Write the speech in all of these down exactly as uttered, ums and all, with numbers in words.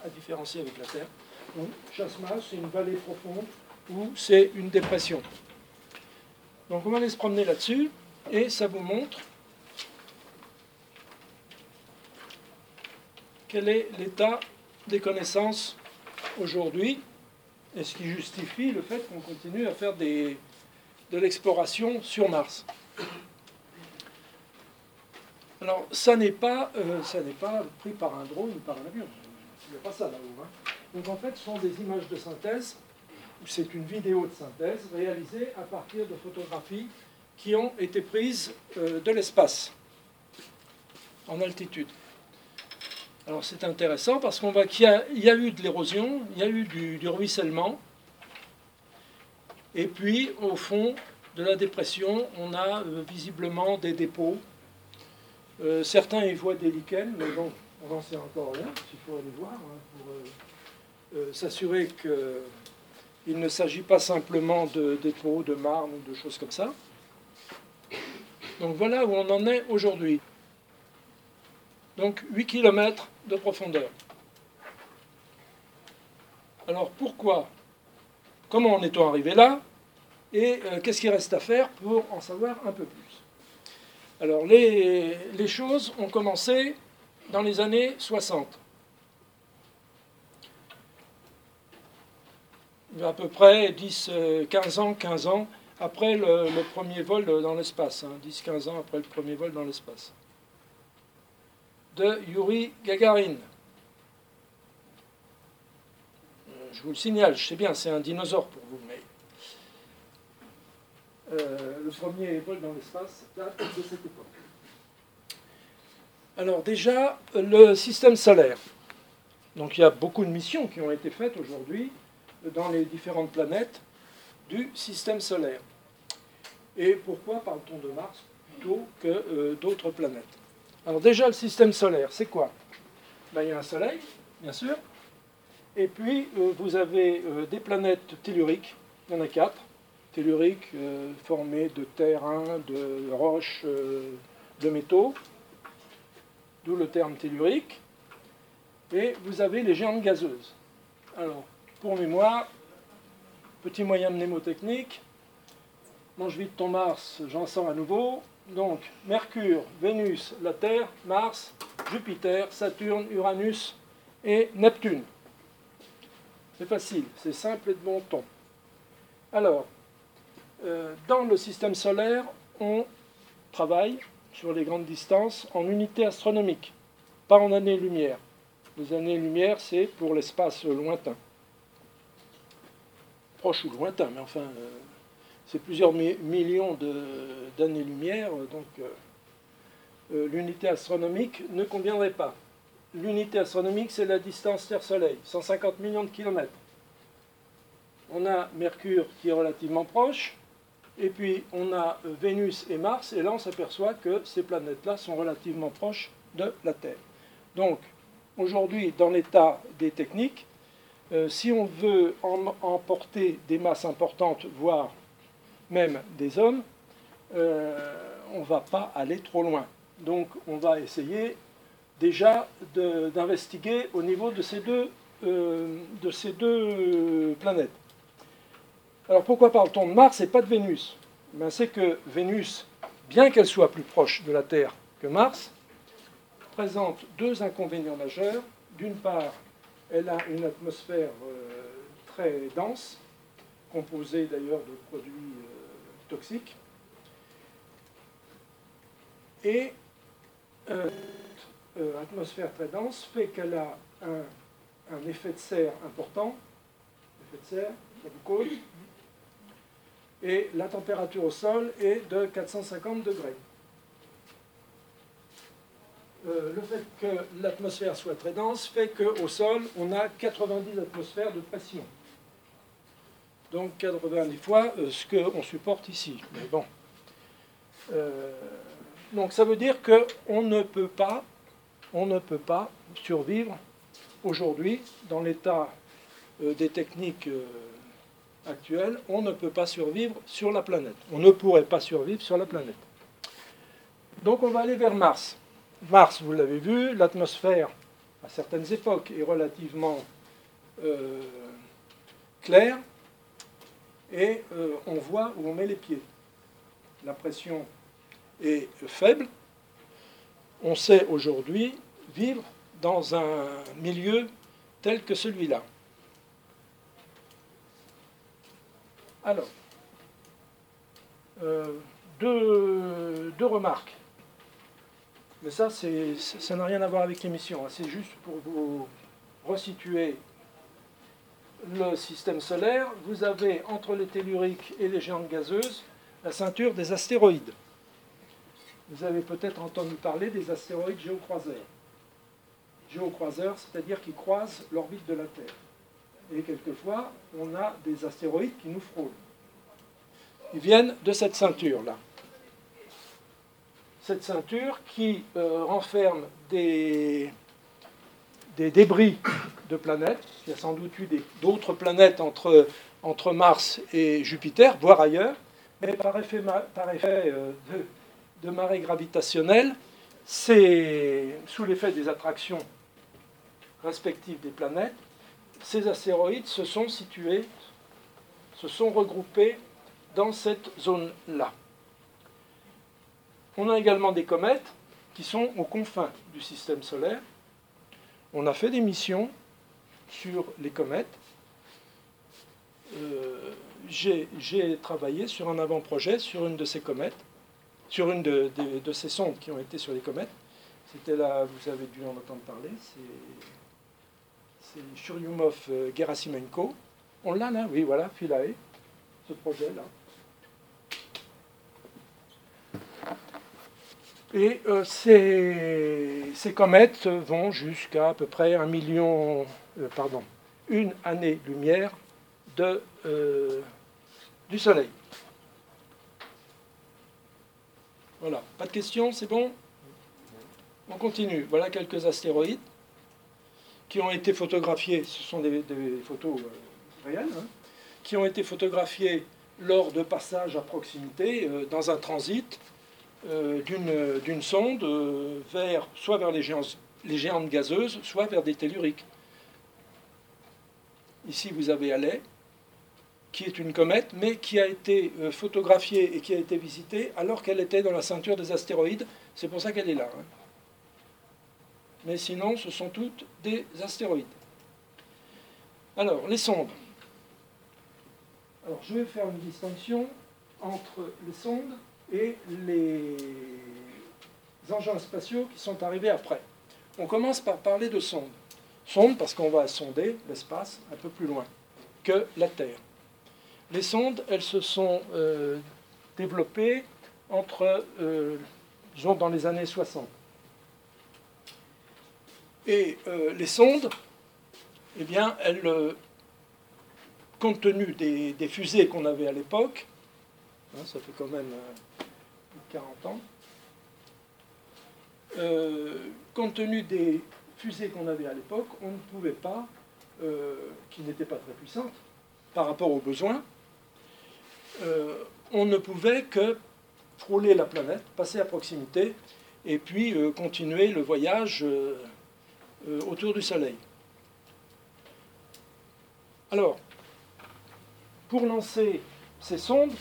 différencier avec la Terre. Donc, Chassemas, c'est une vallée profonde ou c'est une dépression. Donc on va aller se promener là-dessus, et ça vous montre quel est l'état des connaissances aujourd'hui, et ce qui justifie le fait qu'on continue à faire des, de l'exploration sur Mars. Alors, ça n'est pas, euh, ça n'est pas pris par un drone ou par un avion. Il n'y a pas ça là-haut. Hein. Donc en fait, ce sont des images de synthèse, ou c'est une vidéo de synthèse réalisée à partir de photographies qui ont été prises euh, de l'espace, en altitude. Alors c'est intéressant parce qu'on voit qu'il y a, il y a eu de l'érosion, il y a eu du, du ruissellement, et puis au fond de la dépression, on a euh, visiblement des dépôts. Euh, certains y voient des lichens, mais bon, on n'en sait encore rien, il faut aller voir, hein, pour euh, euh, s'assurer qu'il ne s'agit pas simplement de dépôts, de marne ou de choses comme ça. Donc voilà où on en est aujourd'hui. Donc huit kilomètres de profondeur. Alors pourquoi? Comment en est-on arrivé là? Et euh, qu'est-ce qu'il reste à faire pour en savoir un peu plus? Alors les, les choses ont commencé dans les années soixante. Il y a à peu près dix, quinze ans, quinze ans après le, le premier vol dans l'espace. Hein, dix quinze ans après le premier vol dans l'espace. De Yuri Gagarin. Je vous le signale, je sais bien, c'est un dinosaure pour vous, mais euh, le premier vol dans l'espace date de cette époque. Alors déjà, le système solaire. Donc il y a beaucoup de missions qui ont été faites aujourd'hui dans les différentes planètes du système solaire. Et pourquoi parle-t-on de Mars plutôt que euh, d'autres planètes? Alors déjà, le système solaire, c'est quoi? Ben, il y a un soleil, bien sûr, et puis euh, vous avez euh, des planètes telluriques, il y en a quatre, telluriques euh, formées de terrain, de roches, euh, de métaux, d'où le terme tellurique, et vous avez les géantes gazeuses. Alors, pour mémoire, petit moyen mnémotechnique, mange vite ton Mars, j'en sors à nouveau. Donc, Mercure, Vénus, la Terre, Mars, Jupiter, Saturne, Uranus et Neptune. C'est facile, c'est simple et de bon ton. Alors, euh, dans le système solaire, on travaille sur les grandes distances en unités astronomiques, pas en années-lumière. Les années-lumière, c'est pour l'espace lointain. Proche ou lointain, mais enfin... Euh, c'est plusieurs mi millions d'années-lumière, donc euh, euh, l'unité astronomique ne conviendrait pas. L'unité astronomique, c'est la distance Terre-Soleil, cent cinquante millions de kilomètres. On a Mercure qui est relativement proche, et puis on a euh, Vénus et Mars, et là on s'aperçoit que ces planètes-là sont relativement proches de la Terre. Donc, aujourd'hui, dans l'état des techniques, euh, si on veut em emporter des masses importantes, voire même des hommes, euh, on ne va pas aller trop loin. Donc on va essayer déjà d'investiguer au niveau de ces deux, euh, de ces deux planètes. Alors pourquoi parle-t-on de Mars et pas de Vénus? Ben, c'est que Vénus, bien qu'elle soit plus proche de la Terre que Mars, présente deux inconvénients majeurs. D'une part, elle a une atmosphère euh, très dense, composée d'ailleurs de produits euh, toxiques, et euh, euh, atmosphère très dense fait qu'elle a un, un effet de serre important, effet de serre, ça vous cause, et la température au sol est de quatre cent cinquante degrés. Euh, le fait que l'atmosphère soit très dense fait qu'au sol, on a quatre-vingt-dix atmosphères de pression. Donc quatre-vingt-dix fois euh, ce qu'on supporte ici. Mais bon. Euh, donc ça veut dire qu'on ne peut pas, on ne peut pas survivre aujourd'hui dans l'état euh, des techniques euh, actuelles. On ne peut pas survivre sur la planète. On ne pourrait pas survivre sur la planète. Donc on va aller vers Mars. Mars, vous l'avez vu, l'atmosphère, certaines époques, est relativement euh, clair, et euh, on voit où on met les pieds. La pression est faible. On sait aujourd'hui vivre dans un milieu tel que celui-là. Alors, euh, deux, deux remarques. Mais ça, c'est, ça n'a rien à voir avec l'émission. Hein. C'est juste pour vous resituer le système solaire. Vous avez, entre les telluriques et les géantes gazeuses, la ceinture des astéroïdes. Vous avez peut-être entendu parler des astéroïdes géocroiseurs. Géocroiseurs, c'est-à-dire qui croisent l'orbite de la Terre. Et quelquefois, on a des astéroïdes qui nous frôlent. Ils viennent de cette ceinture-là. Cette ceinture qui euh, renferme des, des débris de planètes. Il y a sans doute eu d'autres planètes entre, entre Mars et Jupiter, voire ailleurs. Mais par effet, par effet euh, de, de marée gravitationnelle, c'est sous l'effet des attractions respectives des planètes, ces astéroïdes se sont situés, se sont regroupés dans cette zone-là. On a également des comètes qui sont aux confins du système solaire. On a fait des missions sur les comètes. Euh, j'ai, j'ai travaillé sur un avant-projet sur une de ces comètes, sur une de, de, de ces sondes qui ont été sur les comètes. C'était là, vous avez dû en entendre parler, c'est, c'est Churyumov-Gerasimenko. On l'a là, oui, voilà, Philae, ce projet-là. Et euh, ces, ces comètes vont jusqu'à à peu près un million, euh, pardon, une année-lumière de, euh, du Soleil. Voilà, pas de questions, c'est bon? On continue. Voilà quelques astéroïdes qui ont été photographiés, ce sont des, des photos euh, réelles, hein, qui ont été photographiés lors de passages à proximité, euh, dans un transit, Euh, d'une, d'une sonde euh, vers, soit vers les, géants, les géantes gazeuses, soit vers des telluriques. Ici, vous avez Halley, qui est une comète, mais qui a été euh, photographiée et qui a été visitée alors qu'elle était dans la ceinture des astéroïdes. C'est pour ça qu'elle est là. Hein. Mais sinon, ce sont toutes des astéroïdes. Alors, les sondes. Alors, je vais faire une distinction entre les sondes et les engins spatiaux qui sont arrivés après. On commence par parler de sondes. Sondes parce qu'on va sonder l'espace un peu plus loin que la Terre. Les sondes, elles se sont euh, développées entre, euh, disons, dans les années soixante. Et euh, les sondes, eh bien, elles, euh, compte tenu des, des fusées qu'on avait à l'époque, hein, ça fait quand même euh, quarante ans. Euh, compte tenu des fusées qu'on avait à l'époque, on ne pouvait pas, euh, qui n'étaient pas très puissantes par rapport aux besoins, euh, on ne pouvait que frôler la planète, passer à proximité, et puis euh, continuer le voyage euh, euh, autour du Soleil. Alors, pour lancer ces sondes,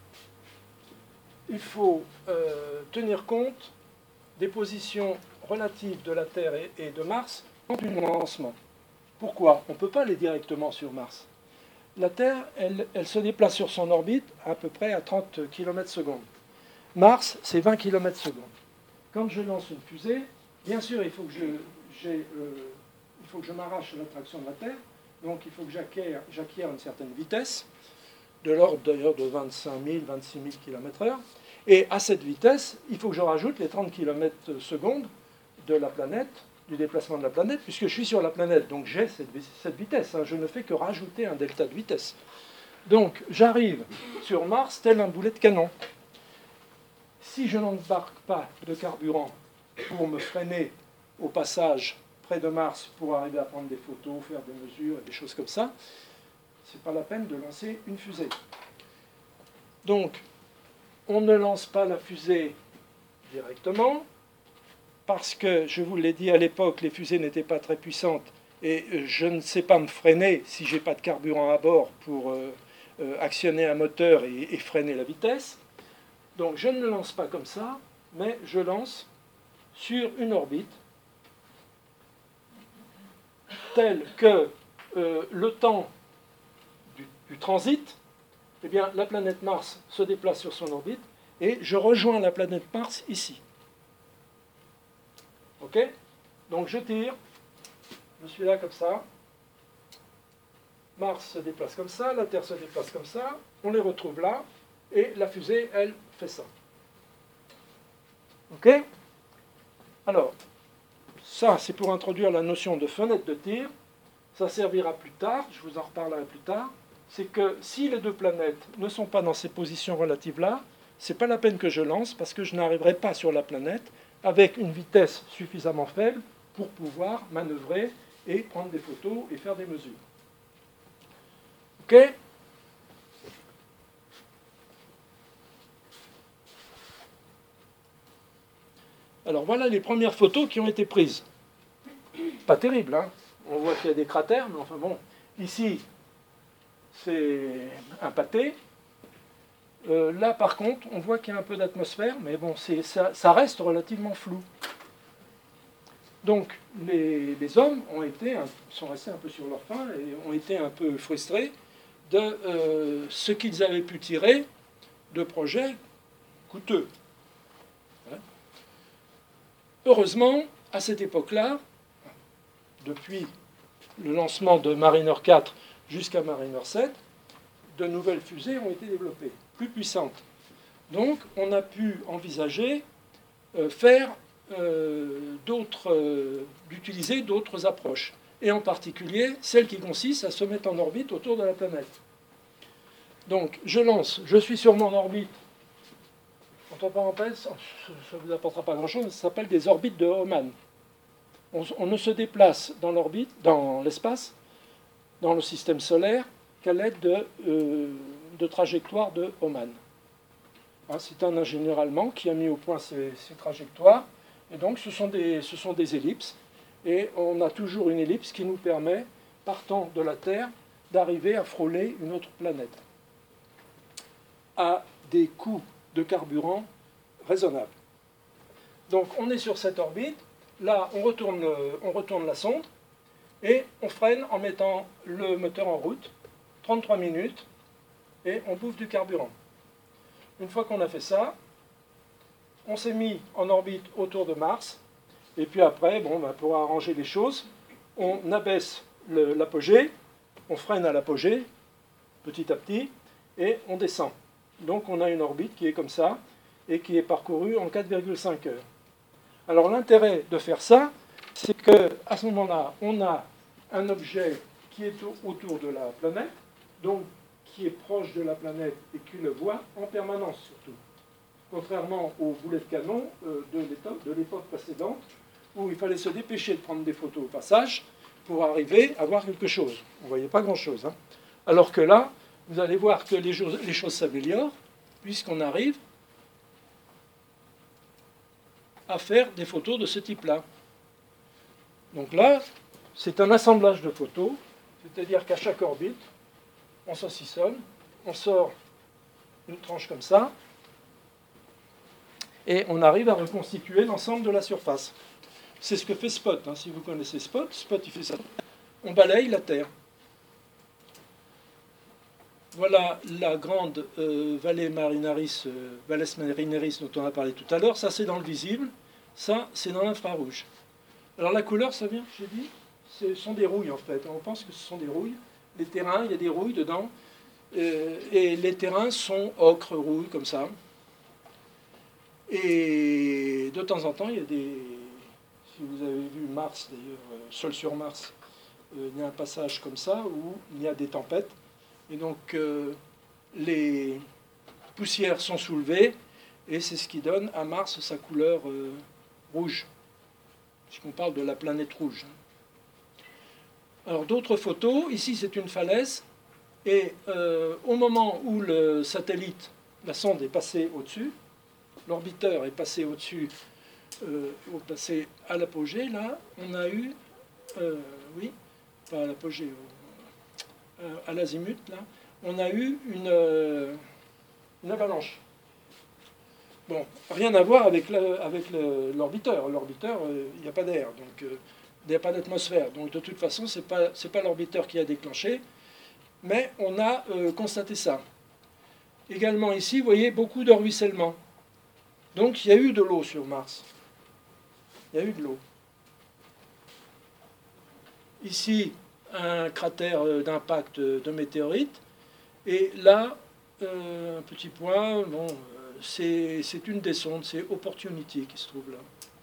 il faut euh, tenir compte des positions relatives de la Terre et, et de Mars en du lancement. Pourquoi? On ne peut pas aller directement sur Mars. La Terre, elle, elle se déplace sur son orbite à peu près à trente kilomètres seconde. Mars, c'est vingt kilomètres seconde. Quand je lance une fusée, bien sûr, il faut que je, j'ai, euh, il faut que je m'arrache à l'attraction de la Terre, donc il faut que j'acquière, j'acquière une certaine vitesse, de l'ordre d'ailleurs de vingt-cinq mille, vingt-six mille kilomètres heure. Et à cette vitesse, il faut que je rajoute les trente kilomètres seconde de la planète, du déplacement de la planète, puisque je suis sur la planète, donc j'ai cette, cette vitesse. Hein, je ne fais que rajouter un delta de vitesse. Donc j'arrive sur Mars tel un boulet de canon. Si je n'embarque pas de carburant pour me freiner au passage près de Mars pour arriver à prendre des photos, faire des mesures, des choses comme ça, c'est pas la peine de lancer une fusée. Donc, on ne lance pas la fusée directement, parce que, je vous l'ai dit à l'époque, les fusées n'étaient pas très puissantes, et je ne sais pas me freiner si je n'ai pas de carburant à bord pour euh, euh, actionner un moteur et, et freiner la vitesse. Donc je ne le lance pas comme ça, mais je lance sur une orbite telle que euh, le temps du, du transit, eh bien, la planète Mars se déplace sur son orbite et je rejoins la planète Mars ici. Ok? Donc je tire, je suis là comme ça, Mars se déplace comme ça, la Terre se déplace comme ça, on les retrouve là, et la fusée, elle, fait ça. Ok? Alors, ça, c'est pour introduire la notion de fenêtre de tir. Ça servira plus tard, je vous en reparlerai plus tard. C'est que si les deux planètes ne sont pas dans ces positions relatives-là, ce n'est pas la peine que je lance, parce que je n'arriverai pas sur la planète avec une vitesse suffisamment faible pour pouvoir manœuvrer et prendre des photos et faire des mesures. Ok? Alors voilà les premières photos qui ont été prises. Pas terrible, hein? On voit qu'il y a des cratères, mais enfin bon. Ici, c'est un pâté. Euh, là, par contre, on voit qu'il y a un peu d'atmosphère, mais bon, ça, ça reste relativement flou. Donc, les, les hommes ont été, sont restés un peu sur leur faim et ont été un peu frustrés de euh, ce qu'ils avaient pu tirer de projets coûteux. Hein? Heureusement, à cette époque-là, depuis le lancement de Mariner quatre jusqu'à Mariner sept, de nouvelles fusées ont été développées, plus puissantes. Donc, on a pu envisager euh, faire euh, d'autres, euh, d'utiliser d'autres approches, et en particulier celle qui consiste à se mettre en orbite autour de la planète. Donc, je lance, je suis sur mon orbite. Entre parenthèses, ça ne vous apportera pas grand-chose, ça s'appelle des orbites de Hohmann. On, on ne se déplace dans l'orbite, dans l'espace, dans le système solaire, qu'à l'aide de, euh, de trajectoires de Hohmann. Hein, c'est un ingénieur allemand qui a mis au point ces, ces trajectoires. Et donc, ce sont, des, ce sont des ellipses. Et on a toujours une ellipse qui nous permet, partant de la Terre, d'arriver à frôler une autre planète à des coûts de carburant raisonnables. Donc, on est sur cette orbite. Là, on retourne, on retourne la sonde et on freine en mettant le moteur en route. trente-trois minutes et on bouffe du carburant. Une fois qu'on a fait ça, on s'est mis en orbite autour de Mars. Et puis après, bon, ben, pour arranger les choses, on abaisse l'apogée, on freine à l'apogée, petit à petit, et on descend. Donc on a une orbite qui est comme ça, et qui est parcourue en quatre virgule cinq heures. Alors l'intérêt de faire ça, c'est qu'à ce moment-là, on a un objet qui est autour de la planète, donc qui est proche de la planète et qui le voit en permanence surtout. Contrairement aux boulets de canon euh, de l'époque précédente, où il fallait se dépêcher de prendre des photos au passage pour arriver à voir quelque chose. On ne voyait pas grand-chose. Hein. Alors que là, vous allez voir que les, les choses s'améliorent, puisqu'on arrive à faire des photos de ce type-là. Donc là, c'est un assemblage de photos, c'est-à-dire qu'à chaque orbite, on saucissonne, on sort une tranche comme ça, et on arrive à reconstituer l'ensemble de la surface. C'est ce que fait Spot. Hein. Si vous connaissez Spot, Spot il fait ça. On balaye la Terre. Voilà la grande euh, vallée Marinaris, euh, Valles Marineris dont on a parlé tout à l'heure. Ça, c'est dans le visible. Ça, c'est dans l'infrarouge. Alors la couleur, ça vient, j'ai dit, ce sont des rouilles en fait. On pense que ce sont des rouilles. Les terrains, il y a des rouilles dedans. Euh, et les terrains sont ocre, rouille, comme ça. Et de temps en temps, il y a des... Si vous avez vu Mars, d'ailleurs, euh, Seul sur Mars, euh, il y a un passage comme ça où il y a des tempêtes. Et donc, euh, les poussières sont soulevées, et c'est ce qui donne à Mars sa couleur euh, rouge, puisqu'on parle de la planète rouge. Alors, d'autres photos. Ici, c'est une falaise, et euh, au moment où le satellite, la sonde est passée au-dessus, l'orbiteur est passé au-dessus euh, au passer à l'apogée, là, on a eu, euh, oui, pas à l'apogée, au- à, à l'azimut, là, on a eu une, euh, une avalanche. Bon, rien à voir avec le- avec le- l'orbiteur. L'orbiteur, euh, il n'y a pas d'air, donc euh, il n'y a pas d'atmosphère. Donc de toute façon, ce n'est pas, c'est pas l'orbiteur qui a déclenché, mais on a euh, constaté ça. Également ici, vous voyez, beaucoup de ruissellement. Donc il y a eu de l'eau sur Mars. Il y a eu de l'eau. Ici, un cratère euh, d'impact de météorite. Et là, euh, un petit point, bon, euh, c'est c'est une des sondes, c'est Opportunity qui se trouve là.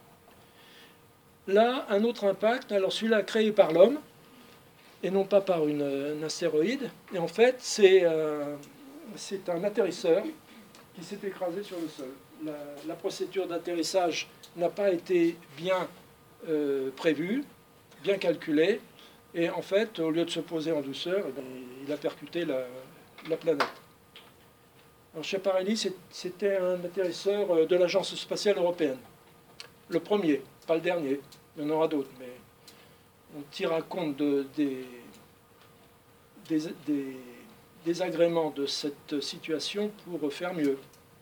Là, un autre impact, alors celui-là créé par l'homme, et non pas par une, un astéroïde. Et en fait, c'est euh, c'est un atterrisseur qui s'est écrasé sur le sol. La, la procédure d'atterrissage n'a pas été bien euh, prévue, bien calculée, et en fait, au lieu de se poser en douceur, eh bien, il a percuté la, la planète. Alors, Schiaparelli, c'était un atterrisseur de l'Agence spatiale européenne. Le premier, pas le dernier. Il y en aura d'autres, mais on tira compte de, des, des, des désagréments de cette situation pour faire mieux.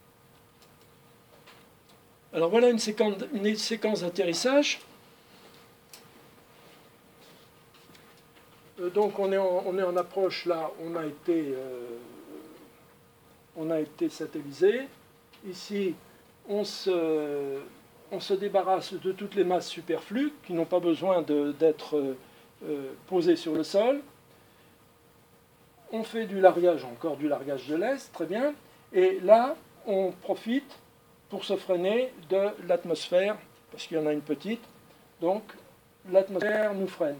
Alors voilà une séquence, une séquence d'atterrissage. Donc on est, en, on est en approche là, on a été, euh, on a été satellisé. Ici, on se, on se débarrasse de toutes les masses superflues qui n'ont pas besoin d'être euh, posées sur le sol. On fait du largage, encore du largage de l'Est, très bien. Et là, on profite pour se freiner de l'atmosphère, parce qu'il y en a une petite. Donc, l'atmosphère nous freine.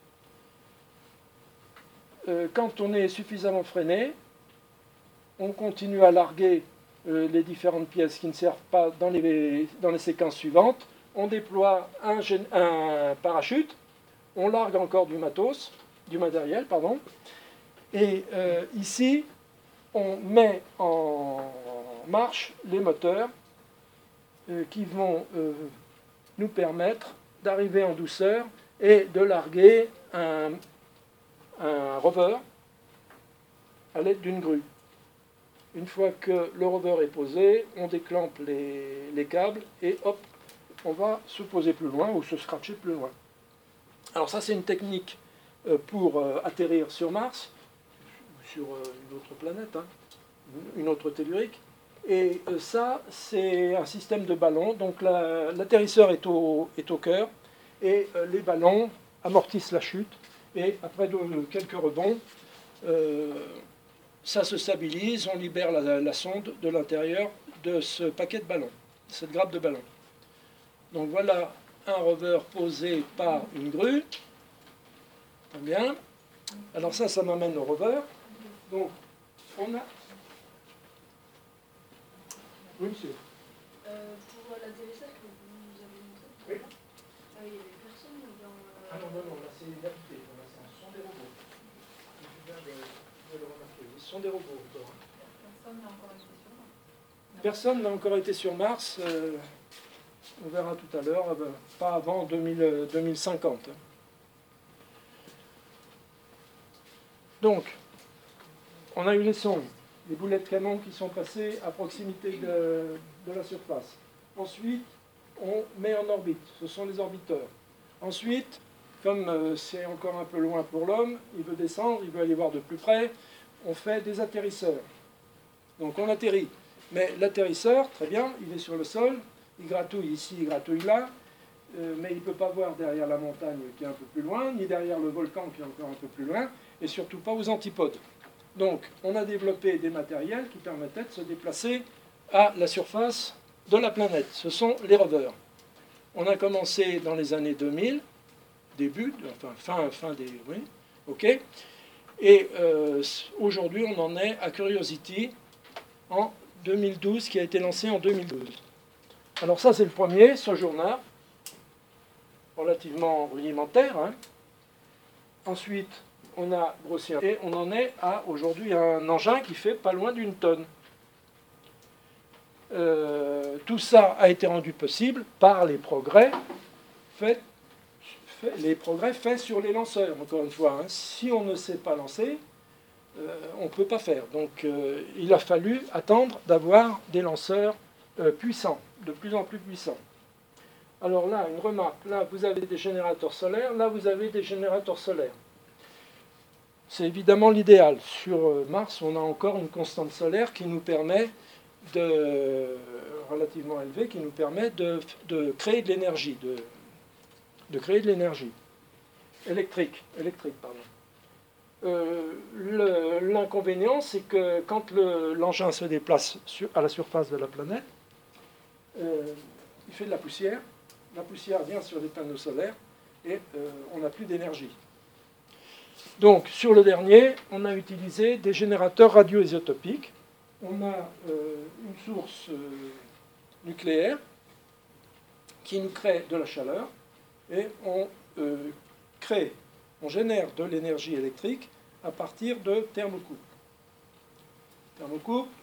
Euh, quand on est suffisamment freiné, on continue à larguer euh, les différentes pièces qui ne servent pas dans les, dans les séquences suivantes. On déploie un, un parachute, on largue encore du matos, du matériel, pardon. Et euh, ici, on met en marche les moteurs euh, qui vont euh, nous permettre d'arriver en douceur et de larguer un, un rover à l'aide d'une grue. Une fois que le rover est posé, on déclampe les, les câbles et hop, on va se poser plus loin ou se scratcher plus loin. Alors ça, c'est une technique euh, pour euh, atterrir sur Mars, sur euh, une autre planète, hein, une autre tellurique. Et euh, ça, c'est un système de ballons. Donc l'atterrisseur est au, est au cœur et euh, les ballons amortissent la chute. Et après de, de quelques rebonds, euh, ça se stabilise, on libère la, la sonde de l'intérieur de ce paquet de ballons, cette grappe de ballons. Donc voilà un rover posé par une grue. Très bien. Alors ça, ça m'amène au rover. Donc, on a... Oui, monsieur. Euh, pour l'atterrissage que vous nous avez montré, Oui. Ah, il n'y avait personne dans... Euh... Ah non, non, non, là c'est habité, là, ce sont des robots. Je viens de, de le remarquer. Ce sont des robots encore. Personne n'a encore été sur Mars. Personne n'a encore été sur Mars. Euh, on verra tout à l'heure, euh, pas avant deux mille, deux mille cinquante. Donc, on a eu les sondes, les boulets de canon qui sont passées à proximité de, de la surface. Ensuite, on met en orbite, ce sont les orbiteurs. Ensuite, comme euh, c'est encore un peu loin pour l'homme, il veut descendre, il veut aller voir de plus près, on fait des atterrisseurs. Donc on atterrit. Mais l'atterrisseur, très bien, il est sur le sol, il gratouille ici, il gratouille là, euh, mais il ne peut pas voir derrière la montagne qui est un peu plus loin, ni derrière le volcan qui est encore un peu plus loin, et surtout pas aux antipodes. Donc on a développé des matériels qui permettaient de se déplacer à la surface de la planète. Ce sont les rovers. On a commencé dans les années deux mille, début, enfin fin, fin des... Oui, ok. Et euh, aujourd'hui, on en est à Curiosity en deux mille douze, qui a été lancé en deux mille douze. Alors ça, c'est le premier, Sojourner, relativement rudimentaire. Hein. Ensuite, on a grossi et on en est à aujourd'hui un engin qui fait pas loin d'une tonne. euh, tout ça a été rendu possible par les progrès faits, faits, les progrès faits sur les lanceurs, encore une fois. Hein. Si on ne sait pas lancer, euh, on ne peut pas faire. Donc euh, il a fallu attendre d'avoir des lanceurs euh, puissants, de plus en plus puissants. Alors là, une remarque, là vous avez des générateurs solaires, là vous avez des générateurs solaires. C'est évidemment l'idéal. Sur Mars, on a encore une constante solaire qui nous permet de, relativement élevée, qui nous permet de, de créer de l'énergie, de, de créer de l'énergie électrique, électrique, pardon. Euh, l'inconvénient, c'est que quand le, l'engin se déplace sur, à la surface de la planète, euh, il fait de la poussière. La poussière vient sur les panneaux solaires et euh, on n'a plus d'énergie. Donc, sur le dernier, on a utilisé des générateurs radioisotopiques. On a euh, une source euh, nucléaire qui nous crée de la chaleur et on euh, crée, on génère de l'énergie électrique à partir de thermocouple. Thermocouple,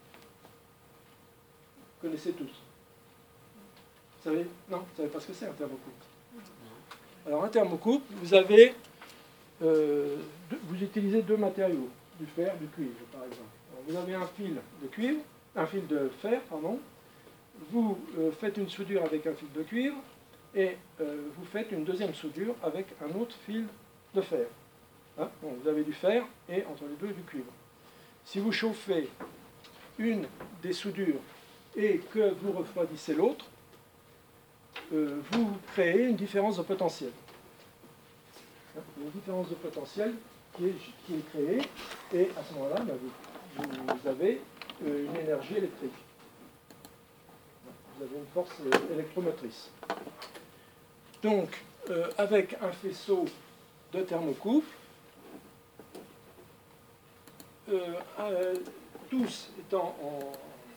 vous connaissez tous. Vous savez? Non, vous ne savez pas ce que c'est un thermocouple. Alors, un thermocouple, vous avez Euh, vous utilisez deux matériaux, du fer, du cuivre, par exemple. Alors, vous avez un fil de cuivre, un fil de fer, pardon. Vous euh, faites une soudure avec un fil de cuivre et euh, vous faites une deuxième soudure avec un autre fil de fer. Hein? Bon, vous avez du fer et entre les deux du cuivre. Si vous chauffez une des soudures et que vous refroidissez l'autre, euh, vous créez une différence de potentiel. Une différence de potentiel qui est, qui est créée, et à ce moment-là, ben, vous, vous avez euh, une énergie électrique. Vous avez une force électromotrice. Donc, euh, avec un faisceau de thermocouple, euh, euh, tous étant en,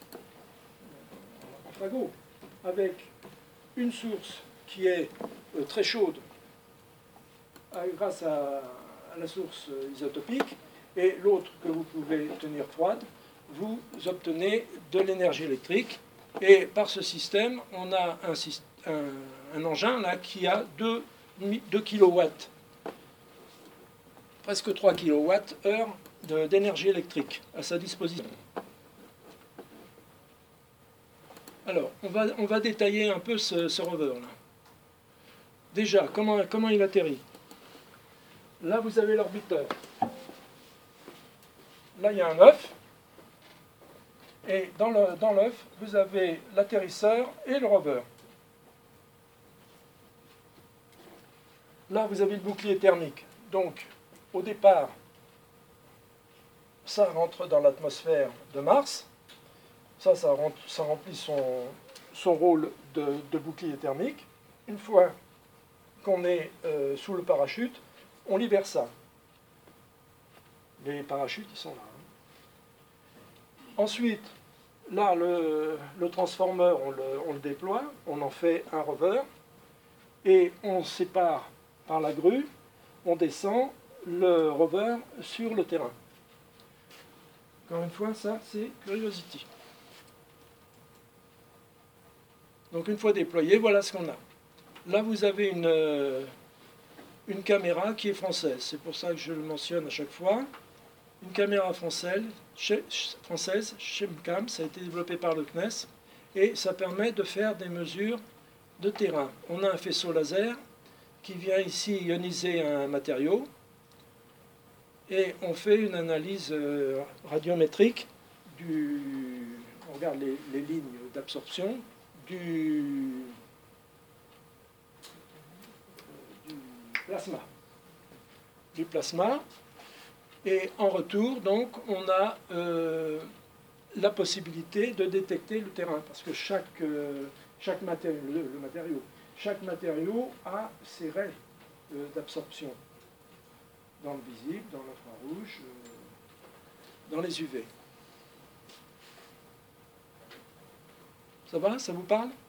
en fagot, avec une source qui est euh, très chaude, grâce à, à la source isotopique, et l'autre que vous pouvez tenir froide, vous obtenez de l'énergie électrique. Et par ce système, on a un, un, un engin là, qui a deux kilowatts, presque trois kilowattheures d'énergie électrique à sa disposition. Alors, on va, on va détailler un peu ce, ce rover-là. Déjà, comment, comment il atterrit? Là, vous avez l'orbiteur. Là, il y a un œuf. Et dans le, dans l'œuf, vous avez l'atterrisseur et le rover. Là, vous avez le bouclier thermique. Donc, au départ, ça rentre dans l'atmosphère de Mars. Ça, ça, rentre, ça remplit son, son rôle de, de bouclier thermique. Une fois qu'on est euh, sous le parachute, on libère ça. Les parachutes, ils sont là. Hein. Ensuite, là, le, le transformer, on le, on le déploie, on en fait un rover, et on sépare par la grue, on descend le rover sur le terrain. Encore une fois, ça, c'est Curiosity. Donc, une fois déployé, voilà ce qu'on a. Là, vous avez une... Euh, une caméra qui est française. C'est pour ça que je le mentionne à chaque fois. Une caméra française, chez, française, Chemcam, ça a été développé par le C N E S, et ça permet de faire des mesures de terrain. On a un faisceau laser qui vient ici ioniser un matériau, et on fait une analyse euh, radiométrique du... On regarde les, les lignes d'absorption du... plasma. Du plasma. Et en retour, donc, on a euh, la possibilité de détecter le terrain. Parce que chaque, euh, chaque matériau, le, le matériau, chaque matériau a ses raies euh, d'absorption. Dans le visible, dans l'infrarouge, euh, dans les U V. Ça va? Ça vous parle?